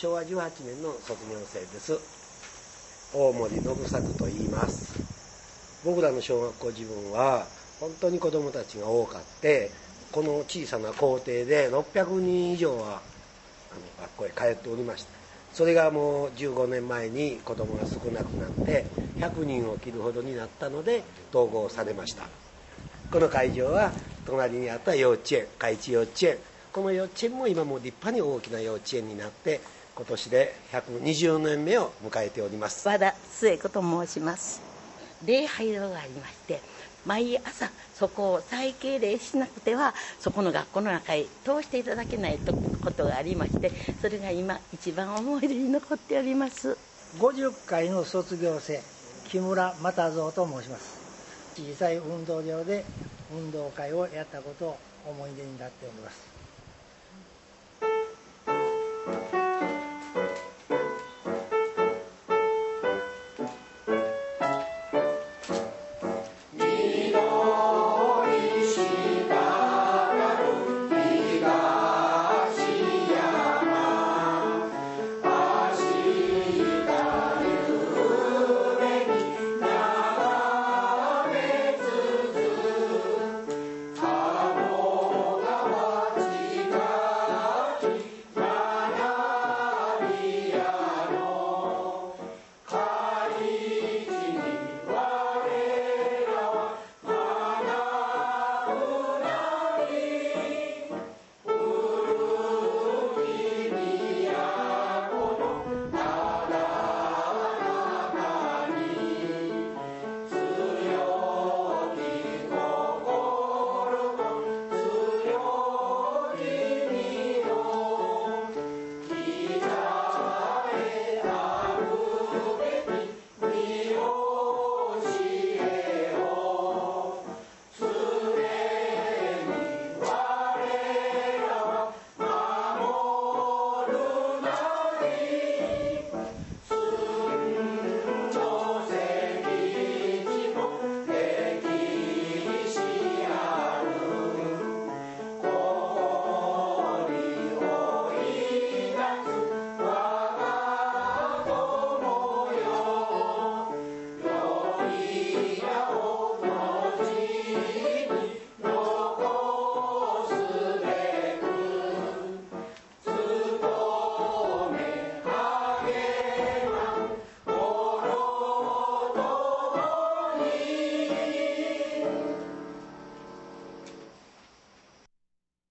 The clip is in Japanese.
昭和18年の卒業生です。大森信作と言います。僕らの小学校自分は本当に子どもたちが多かって、この小さな校庭で600人以上は学校へ通っておりました。それがもう15年前に子どもが少なくなって100人を切るほどになったので統合されました。この会場は隣にあった幼稚園、海地幼稚園、この幼稚園も今も立派に大きな幼稚園になって今年で120年目を迎えております。 和田末子と申します。礼拝堂がありまして、毎朝そこを再敬礼しなくてはそこの学校の中へ通していただけないことがありまして、それが今一番思い出に残っております。 50回の卒業生木村又蔵と申します。小さい運動場で運動会をやったことを思い出になっております。